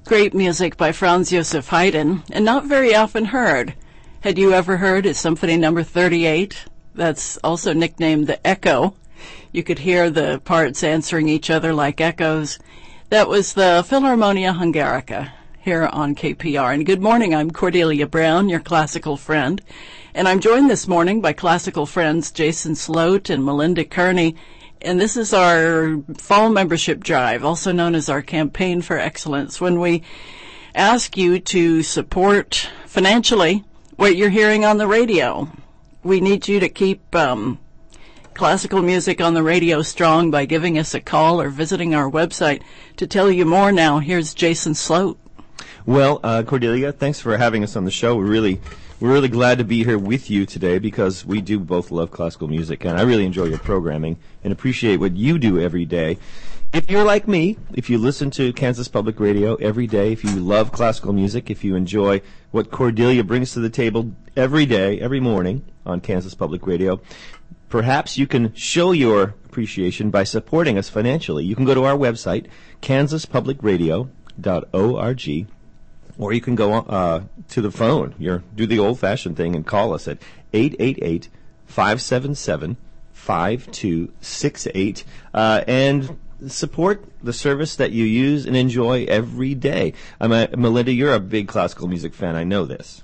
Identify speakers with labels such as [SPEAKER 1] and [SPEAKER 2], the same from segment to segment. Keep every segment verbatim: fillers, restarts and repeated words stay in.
[SPEAKER 1] Great music by Franz Josef Haydn, and not very often heard. Had you ever heard his Symphony Number thirty-eight? That's also nicknamed the Echo. You could hear the parts answering each other like echoes. That was the Philharmonia Hungarica here on K P R. And good morning, I'm Cordelia Brown, your classical friend. And I'm joined this morning by classical friends Jason Sloat and Melinda Kearney. And this is our fall membership drive, also known as our campaign for excellence, when we ask you to support financially what you're hearing on the radio. We need you to keep um, classical music on the radio strong by giving us a call or visiting our website. To tell you more now, here's Jason Sloat.
[SPEAKER 2] Well, uh, Cordelia, thanks for having us on the show. We're really We're really glad to be here with you today because we do both love classical music, and I really enjoy your programming and appreciate what you do every day. If you're like me, if you listen to Kansas Public Radio every day, if you love classical music, if you enjoy what Cordelia brings to the table every day, every morning on Kansas Public Radio, perhaps you can show your appreciation by supporting us financially. You can go to our website, kansas public radio dot org. Or you can go uh, to the phone. You're, do the old-fashioned thing and call us at eight eight eight, five seven seven, five two six eight uh, and support the service that you use and enjoy every day. I'm a, Melinda, you're a big classical music fan. I know this.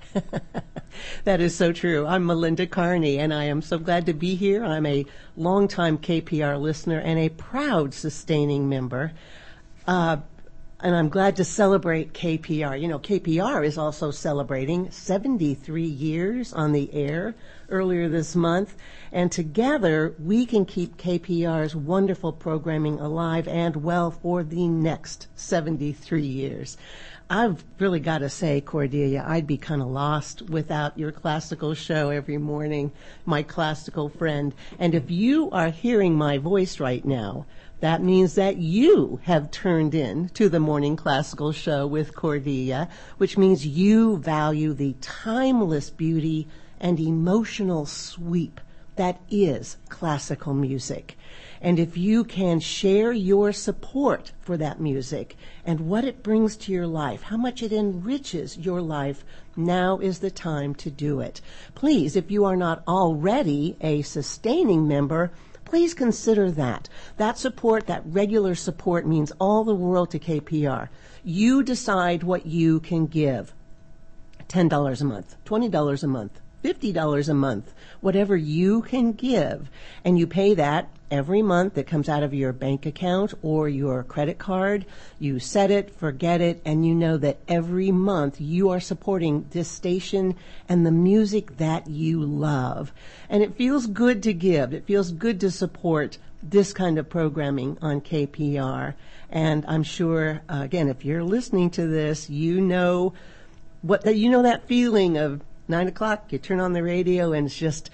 [SPEAKER 3] That is so true. I'm Melinda Kearney, and I am so glad to be here. I'm a longtime K P R listener and a proud sustaining member. Uh, And I'm glad to celebrate K P R. You know, K P R is also celebrating seventy-three years on the air earlier this month. And together, we can keep K P R's wonderful programming alive and well for the next seventy-three years. I've really got to say, Cordelia, I'd be kind of lost without your classical show every morning, my classical friend. And if you are hearing my voice right now, that means that you have turned in to the morning classical show with Cordelia, which means you value the timeless beauty and emotional sweep that is classical music. And if you can share your support for that music and what it brings to your life, how much it enriches your life, now is the time to do it. Please, if you are not already a sustaining member, please consider that. That support, that regular support, means all the world to K P R. You decide what you can give. ten dollars a month, twenty dollars a month, fifty dollars a month, whatever you can give. And you pay that every month. That comes out of your bank account or your credit card. You set it, forget it, and you know that every month you are supporting this station and the music that you love. And it feels good to give. It feels good to support this kind of programming on K P R. And I'm sure, uh, again, if you're listening to this, you know what that you know that feeling of nine o'clock, you turn on the radio and it's just,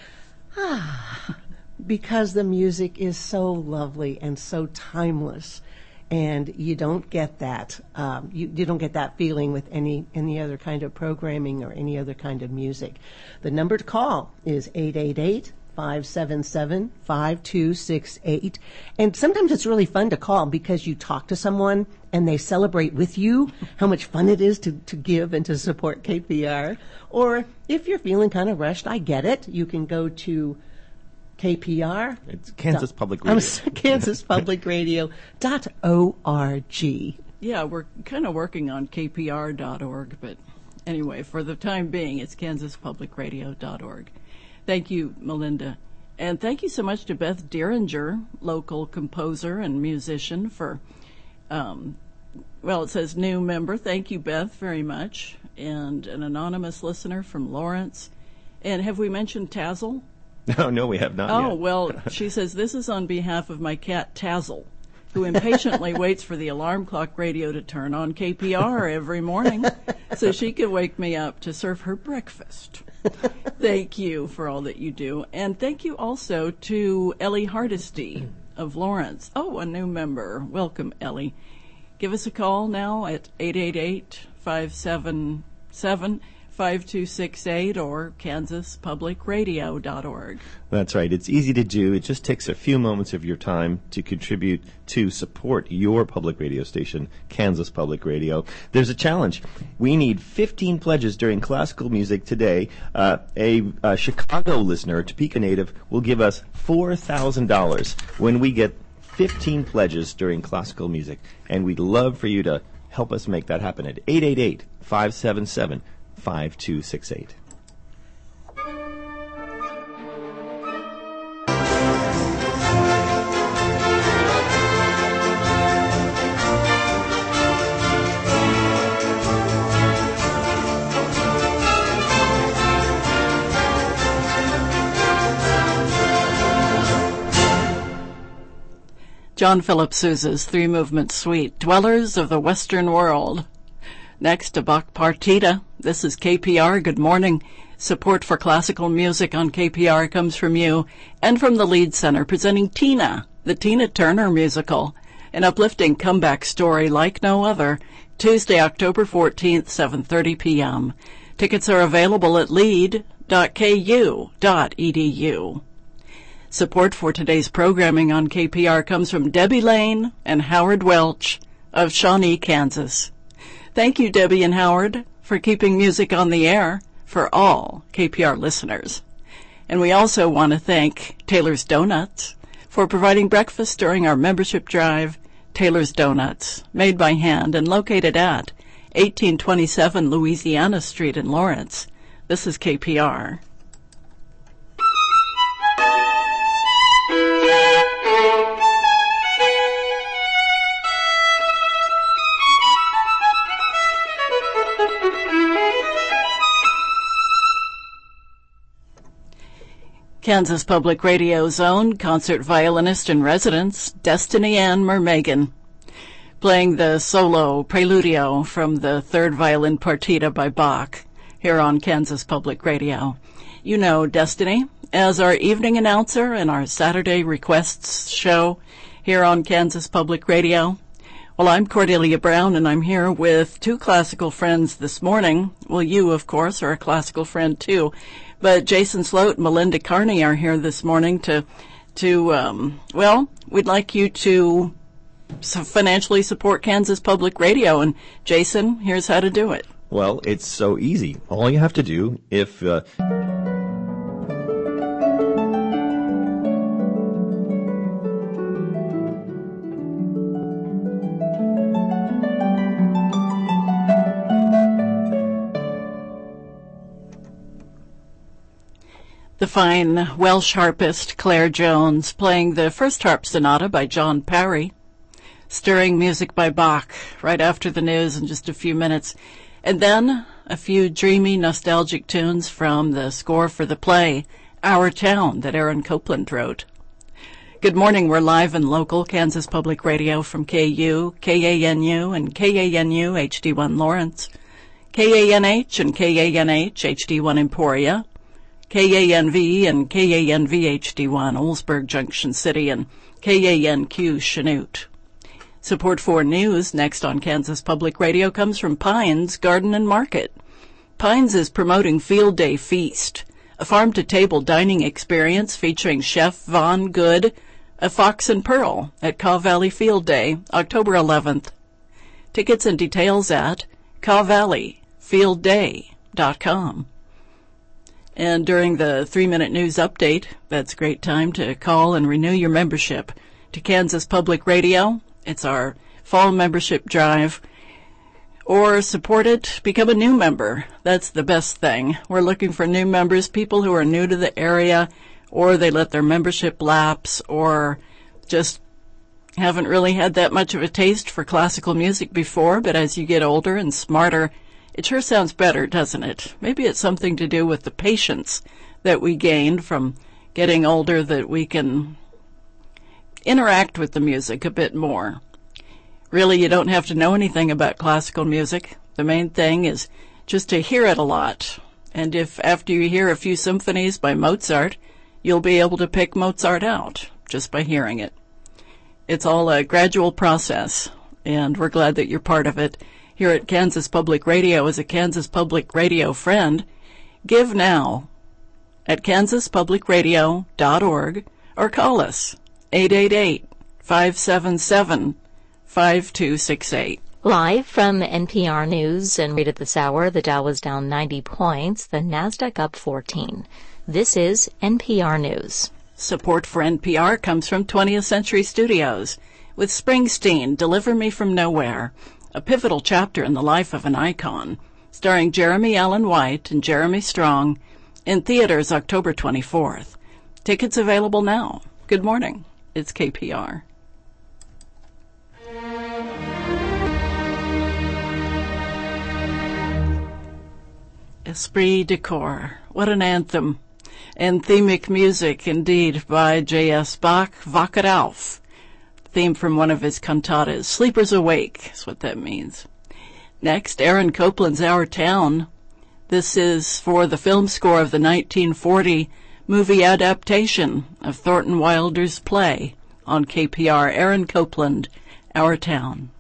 [SPEAKER 3] ah, because the music is so lovely and so timeless. And you don't get that, um, you, you don't get that feeling with any, any other kind of programming or any other kind of music. The number to call is eight eight eight, five seven seven, five two six eight. And sometimes it's really fun to call because you talk to someone and they celebrate with you how much fun it is to, to give and to support K P R. Or if you're feeling kind of rushed, I get it. You can go to K P R.
[SPEAKER 2] It's Kansas Public Radio.
[SPEAKER 3] Kansas Public Radio dot org.
[SPEAKER 1] Yeah, we're kind of working on K P R dot org, but anyway, for the time being, it's Kansas Public Radio dot org. Thank you, Melinda. And thank you so much to Beth Deringer, local composer and musician, for, um, well, it says new member. Thank you, Beth, very much. And an anonymous listener from Lawrence. And have we mentioned Tazzle?
[SPEAKER 2] No, no, we have not
[SPEAKER 1] Oh,
[SPEAKER 2] yet.
[SPEAKER 1] well, she says, this is on behalf of my cat, Tazzle, who impatiently waits for the alarm clock radio to turn on K P R every morning so she can wake me up to serve her breakfast. Thank you for all that you do. And thank you also to Ellie Hardesty of Lawrence. Oh, a new member. Welcome, Ellie. Give us a call now at eight eight eight, five seven seven, five two six eight or kansas public radio dot org.
[SPEAKER 2] That's right. It's easy to do. It just takes a few moments of your time to contribute to support your public radio station, Kansas Public Radio. There's a challenge. We need fifteen pledges during classical music today. Uh, a, a Chicago listener, a Topeka native, will give us four thousand dollars when we get fifteen pledges during classical music. And we'd love for you to help us make that happen at eight eight eight, five seven seven, five two six eight.
[SPEAKER 1] John Philip Sousa's three-movement suite, Dwellers of the Western World. Next, a Bach Partita. This is K P R. Good morning. Support for classical music on K P R comes from you and from the Lead Center, presenting Tina, the Tina Turner musical, an uplifting comeback story like no other, Tuesday, October fourteenth, seven thirty p.m. Tickets are available at lead dot k u dot e d u. Support for today's programming on K P R comes from Debbie Lane and Howard Welch of Shawnee, Kansas. Thank you, Debbie and Howard, for keeping music on the air for all K P R listeners. And we also want to thank Taylor's Donuts for providing breakfast during our membership drive. Taylor's Donuts, made by hand and located at eighteen twenty-seven Louisiana Street in Lawrence. This is K P R. Kansas Public Radio's own concert violinist in residence, Destiny Ann Mermagan, playing the solo Preludio from the third violin partita by Bach here on Kansas Public Radio. You know Destiny as our evening announcer in our Saturday Requests show here on Kansas Public Radio. Well, I'm Cordelia Brown, and I'm here with two classical friends this morning. Well, you, of course, are a classical friend, too. But Jason Sloat and Melinda Carney are here this morning to, to um, well, we'd like you to financially support Kansas Public Radio. And, Jason, here's how to do it.
[SPEAKER 2] Well, it's so easy. All you have to do, if... Uh
[SPEAKER 1] The fine Welsh harpist Claire Jones playing the first harp sonata by John Parry. Stirring music by Bach right after the news in just a few minutes. And then a few dreamy, nostalgic tunes from the score for the play Our Town that Aaron Copland wrote. Good morning. We're live and local, Kansas Public Radio from K U, K A N U, and K A N U H D one Lawrence, K A N H and K A N H H D one Emporia, K A N V and K A N V H D one Oldsburg Junction City, and K A N Q Chanute. Support for news next on Kansas Public Radio comes from Pines Garden and Market. Pines is promoting Field Day Feast, a farm-to-table dining experience featuring Chef Vaughn Good of Fox and Pearl at Kaw Valley Field Day, October eleventh. Tickets and details at kaw valley field day dot com. And during the three-minute news update, that's a great time to call and renew your membership to Kansas Public Radio. It's our fall membership drive. Or support it, become a new member. That's the best thing. We're looking for new members, people who are new to the area, or they let their membership lapse, or just haven't really had that much of a taste for classical music before, but as you get older and smarter, it sure sounds better, doesn't it? Maybe it's something to do with the patience that we gained from getting older, that we can interact with the music a bit more. Really, you don't have to know anything about classical music. The main thing is just to hear it a lot. And if after you hear a few symphonies by Mozart, you'll be able to pick Mozart out just by hearing it. It's all a gradual process, and we're glad that you're part of it here at Kansas Public Radio as a Kansas Public Radio friend, give now at kansas public radio dot org or call us eight eight eight, five seven seven, five two six eight.
[SPEAKER 4] Live from N P R News and right at this hour, the Dow was down ninety points, the NASDAQ up fourteen. This is N P R News.
[SPEAKER 1] Support for N P R comes from twentieth Century Studios with Springsteen, Deliver Me From Nowhere, a pivotal chapter in the life of an icon, starring Jeremy Allen White and Jeremy Strong, in theaters October twenty-fourth. Tickets available now. Good morning. It's K P R. Esprit de Corps. What an anthem. Anthemic music, indeed, by J S. Bach, Wacht auf. Theme from one of his cantatas. Sleepers Awake is what that means. Next, Aaron Copland's Our Town. This is for the film score of the nineteen forty movie adaptation of Thornton Wilder's play on K P R. Aaron Copland, Our Town.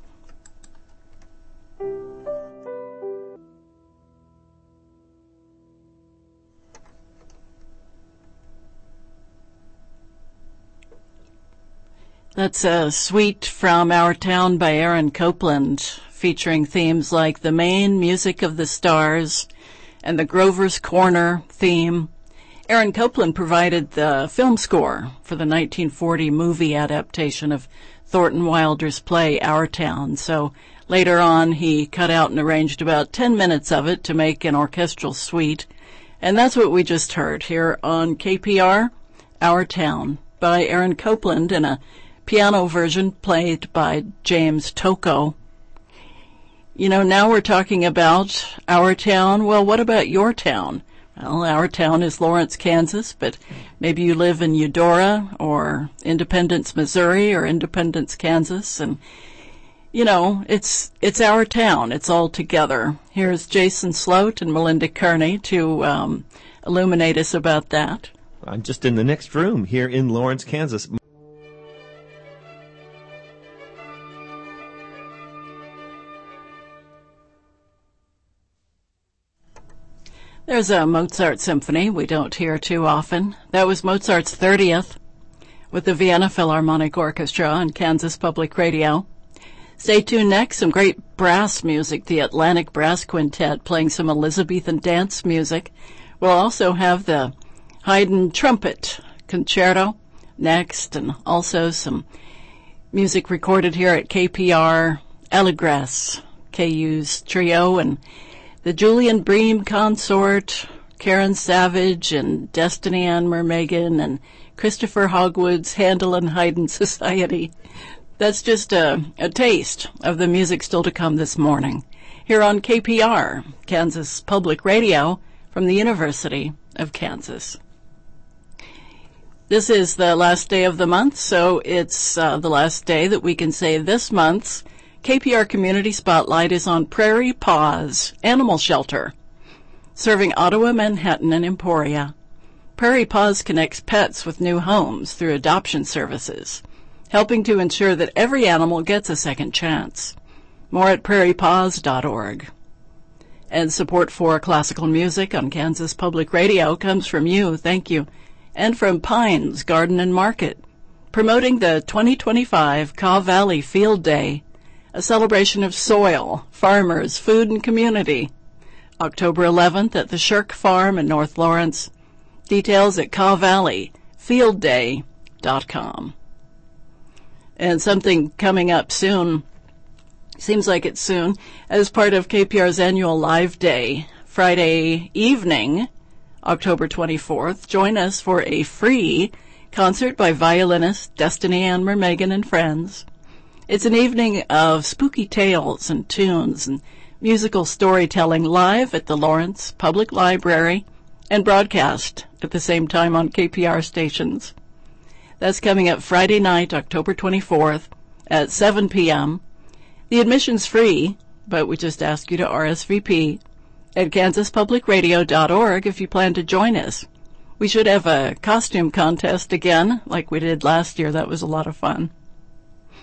[SPEAKER 1] That's a suite from Our Town by Aaron Copland, featuring themes like the main music of the stars and the Grover's Corner theme. Aaron Copland provided the film score for the nineteen forty movie adaptation of Thornton Wilder's play Our Town. So later on he cut out and arranged about ten minutes of it to make an orchestral suite. And that's what we just heard here on K P R, Our Town by Aaron Copland in a piano version played by James Tocco. You know, now we're talking about our town. Well, what about your town? Well, our town is Lawrence, Kansas, but maybe you live in Eudora or Independence, Missouri or Independence, Kansas. And, you know, it's it's our town. It's all together. Here's Jason Sloat and Melinda Kearney to um, illuminate us about that.
[SPEAKER 2] I'm just in the next room here in Lawrence, Kansas.
[SPEAKER 1] There's a Mozart symphony we don't hear too often. That was Mozart's thirtieth with the Vienna Philharmonic Orchestra on Kansas Public Radio. Stay tuned next, some great brass music, the Atlantic Brass Quintet playing some Elizabethan dance music. We'll also have the Haydn Trumpet Concerto next, and also some music recorded here at K P R, Allegresse, K U's trio, and the Julian Bream Consort, Karen Savage, and Destiny Ann Mermegan, and Christopher Hogwood's Handel and Haydn Society. That's just a, a taste of the music still to come this morning, here on K P R, Kansas Public Radio, from the University of Kansas. This is the last day of the month, so it's uh, the last day that we can say this month's K P R Community Spotlight is on Prairie Paws Animal Shelter, serving Ottawa, Manhattan, and Emporia. Prairie Paws connects pets with new homes through adoption services, helping to ensure that every animal gets a second chance. More at prairie paws dot org. And support for classical music on Kansas Public Radio comes from you, thank you, and from Pines Garden and Market, promoting the twenty twenty-five Kaw Valley Field Day, a celebration of soil, farmers, food, and community. October eleventh at the Shirk Farm in North Lawrence. Details at kaw valley field day dot com. And something coming up soon, seems like it's soon, as part of K P R's annual Live Day, Friday evening, October twenty-fourth. Join us for a free concert by violinist Destiny Ann Mermegan and friends. It's an evening of spooky tales and tunes and musical storytelling live at the Lawrence Public Library and broadcast at the same time on K P R stations. That's coming up Friday night, October twenty-fourth at seven p.m. The admission's free, but we just ask you to R S V P at kansas public radio dot org if you plan to join us. We should have a costume contest again, like we did last year. That was a lot of fun.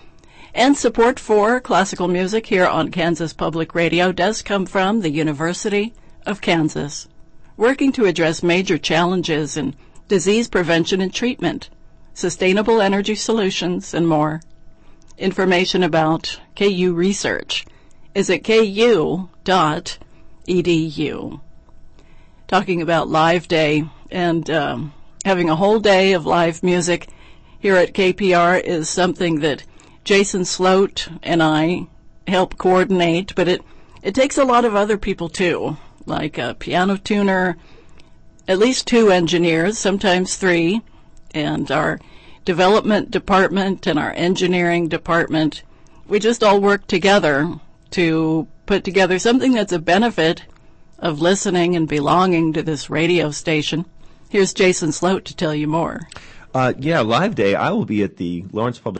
[SPEAKER 1] And support for classical music here on Kansas Public Radio does come from the University of Kansas, working to address major challenges in disease prevention and treatment, sustainable energy solutions, and more. Information about K U research is at k u dot e d u. Talking about Live Day and um, having a whole day of live music here at K P R is something that Jason Sloat and I help coordinate, but it, it takes a lot of other people too, like a piano tuner, at least two engineers, sometimes three, and our development department and our engineering department. We just all work together to put together something that's a benefit of listening and belonging to this radio station. Here's Jason Sloat to tell you more.
[SPEAKER 2] Uh, yeah, Live Day, I will be at the Lawrence Public...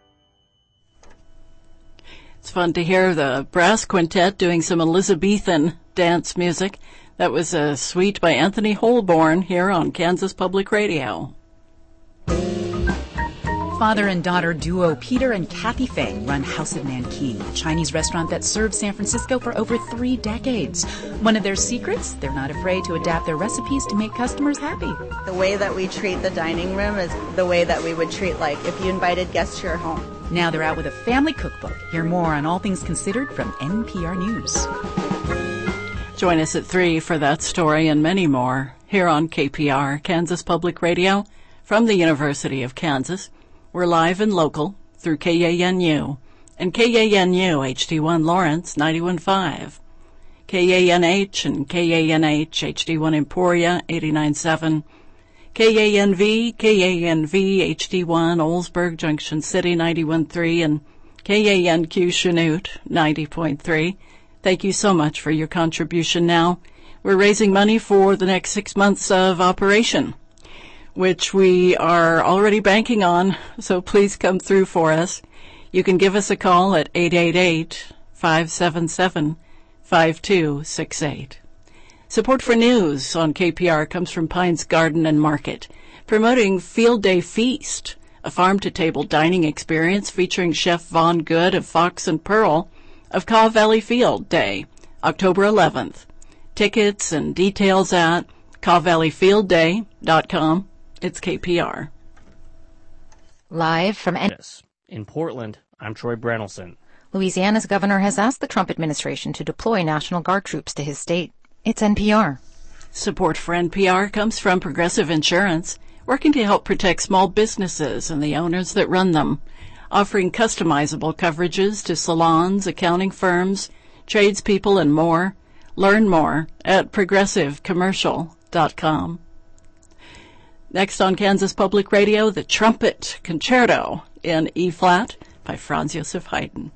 [SPEAKER 1] It's fun to hear the brass quintet doing some Elizabethan dance music. That was a suite by Anthony Holborn here on Kansas Public Radio.
[SPEAKER 5] Father and daughter duo Peter and Kathy Fang run House of Nanking, a Chinese restaurant that served San Francisco for over three decades. One of their secrets, they're not afraid to adapt their recipes to make customers happy.
[SPEAKER 6] The way that we treat the dining room is the way that we would treat, like, if you invited guests to your home.
[SPEAKER 5] Now they're out with a family cookbook. Hear more on all things considered from N P R News.
[SPEAKER 1] Join us at three for that story and many more here on K P R, Kansas Public Radio, from the University of Kansas. We're live and local through K A N U and K A N U H D one Lawrence ninety-one point five, K A N H and K A N H H D one Emporia eighty-nine point seven, K A N V, K A N V H D one Oldsburg Junction City ninety-one point three, and K A N Q Chanute ninety point three. Thank you so much for your contribution now. We're raising money for the next six months of operation, which we are already banking on, so please come through for us. You can give us a call at eight eight eight, five seven seven, five two six eight. Support for news on K P R comes from Pines Garden and Market, promoting Field Day Feast, a farm-to-table dining experience featuring Chef Vaughn Good of Fox and Pearl of Kaw Valley Field Day, October eleventh. Tickets and details at kaw valley field day dot com. It's K P R.
[SPEAKER 7] Live from N-
[SPEAKER 8] In Portland, I'm Troy Branelson.
[SPEAKER 7] Louisiana's governor has asked the Trump administration to deploy National Guard troops to his state. It's N P R.
[SPEAKER 1] Support for N P R comes from Progressive Insurance, working to help protect small businesses and the owners that run them, offering customizable coverages to salons, accounting firms, tradespeople, and more. Learn more at progressive commercial dot com. Next on Kansas Public Radio, the Trumpet Concerto in E-flat by Franz Joseph Haydn.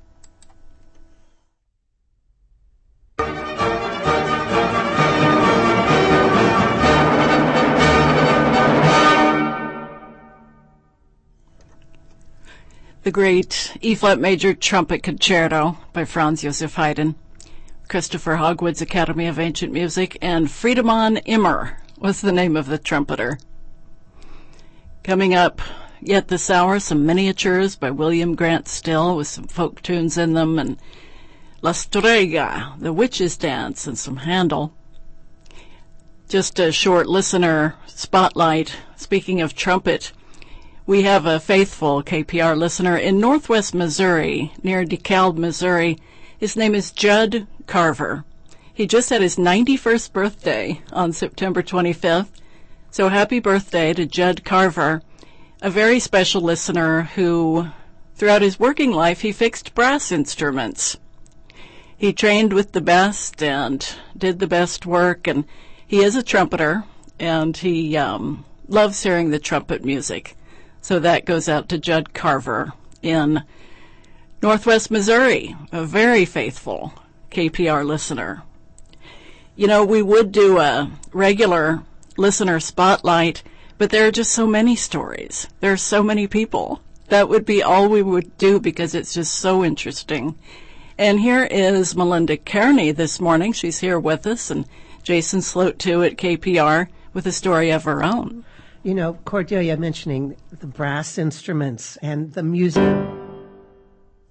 [SPEAKER 1] The great E-flat major trumpet concerto by Franz Joseph Haydn. Christopher Hogwood's Academy of Ancient Music, and Friedemann Immer was the name of the trumpeter. Coming up yet this hour, some miniatures by William Grant Still with some folk tunes in them, and La Strega, the Witch's Dance, and some Handel. Just a short listener spotlight. Speaking of trumpet, we have a faithful K P R listener in northwest Missouri, near DeKalb, Missouri. His name is Judd Carver. He just had his ninety-first birthday on September twenty-fifth. So happy birthday to Judd Carver, a very special listener who, throughout his working life, he fixed brass instruments. He trained with the best and did the best work, and he is a trumpeter, and he um, loves hearing the trumpet music. So that goes out to Judd Carver in northwest Missouri, a very faithful K P R listener. You know, we would do a regular listener spotlight, but there are just so many stories. There are so many people. That would be all we would do because it's just so interesting. And here is Melinda Kearney this morning. She's here with us, and Jason Sloat, too, at K P R with a story of her own.
[SPEAKER 3] You know, Cordelia mentioning the brass instruments and the music.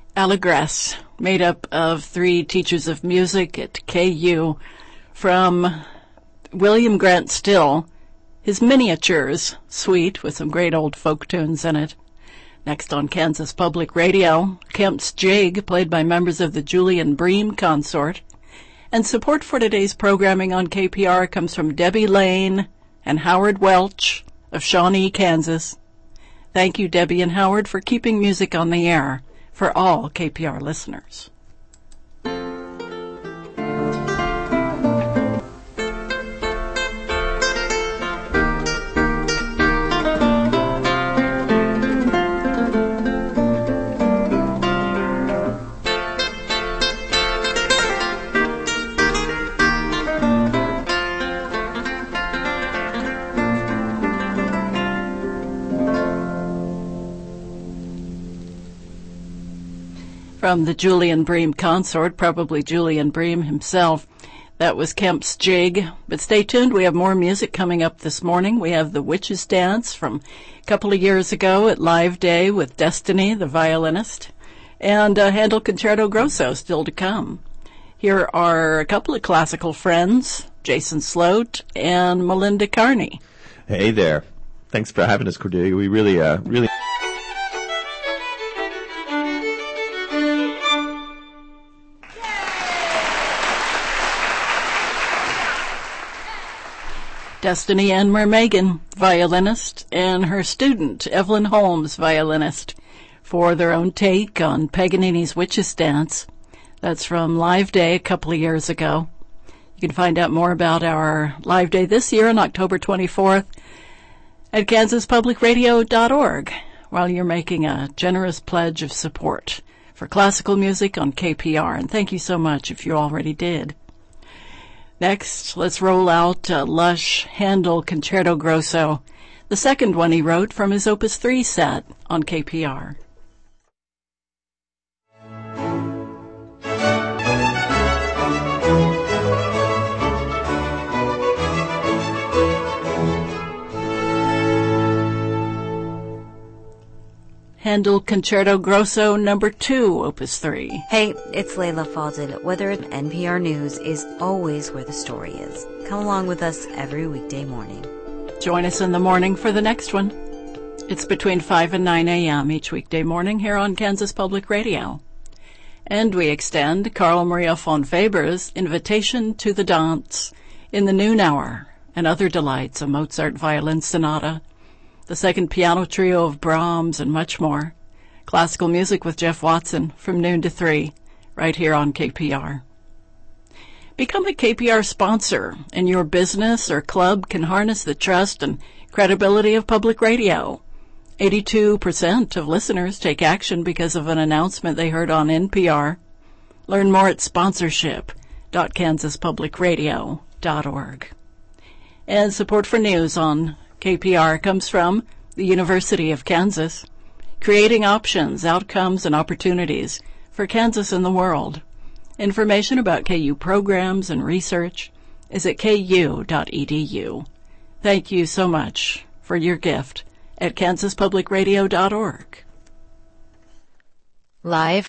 [SPEAKER 1] Allegresse, made up of three teachers of music at K U, from William Grant Still, his Miniatures suite with some great old folk tunes in it. Next on Kansas Public Radio, Kemp's Jig, played by members of the Julian Bream Consort. And support for today's programming on K P R comes from Debbie Lane and Howard Welch of Shawnee, Kansas. Thank you, Debbie and Howard, for keeping music on the air for all K P R listeners. From the Julian Bream Consort, probably Julian Bream himself, that was Kemp's Jig. But stay tuned, we have more music coming up this morning. We have the Witches Dance from a couple of years ago at Live Day with Destiny, the violinist, and uh, Handel Concerto Grosso still to come. Here are a couple of classical friends, Jason Sloat and Melinda Carney.
[SPEAKER 2] Hey there. Thanks for having us, Cordelia. We really, uh, really...
[SPEAKER 1] Destiny Ann Mermagan, violinist, and her student, Evelyn Holmes, violinist, for their own take on Paganini's Witches' Dance. That's from Live Day a couple of years ago. You can find out more about our Live Day this year on October twenty-fourth at kansas public radio dot org while you're making a generous pledge of support for classical music on K P R. And thank you so much if you already did. Next, let's roll out uh, Lush Handel Concerto Grosso, the second one he wrote from his Opus three set on K P R. Handel Concerto Grosso number two, Opus three.
[SPEAKER 9] Hey, it's Layla Falded. Weather at N P R News is always where the story is. Come along with us every weekday morning.
[SPEAKER 1] Join us in the morning for the next one. It's between five and nine a.m. each weekday morning here on Kansas Public Radio. And we extend Carl Maria von Weber's Invitation to the Dance in the noon hour and other delights, a Mozart violin sonata, the second piano trio of Brahms, and much more. Classical music with Jeff Watson from noon to three, right here on K P R. Become a K P R sponsor, and your business or club can harness the trust and credibility of public radio. eighty-two percent of listeners take action because of an announcement they heard on N P R. Learn more at sponsorship dot kansas public radio dot org. And support for news on K P R comes from the University of Kansas, creating options, outcomes, and opportunities for Kansas and the world. Information about K U programs and research is at k u dot e d u. Thank you so much for your gift at kansas public radio dot org.
[SPEAKER 7] Live